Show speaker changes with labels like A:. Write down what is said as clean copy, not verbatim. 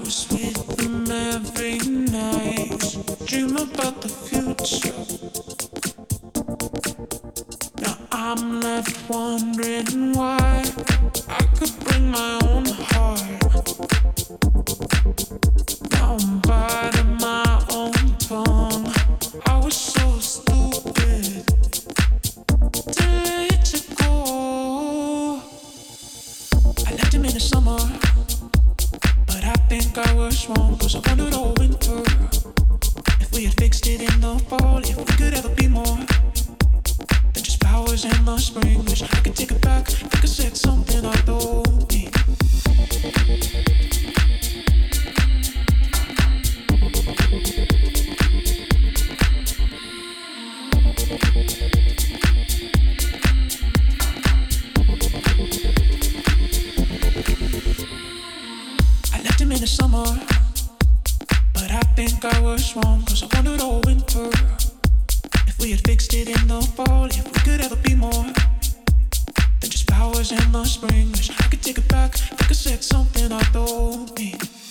A: was with them every night. Dream about the future. Now I'm left wondering why I could bring my own heart. Now I'm biting my own tongue. I was so stupid to let you go. I left him in the summer, but I think I was wrong, 'cause I wondered all winter if we had fixed it in the fall, if we could ever be more than just flowers in the spring. Wish I could take it back, think I said something I don't mean. I left him in the summer, but I think I was wrong, 'cause I wondered all winter if we had fixed it in the fall, if we could ever be more than just flowers in the spring. Wish I could take it back, think I said something I don't mean.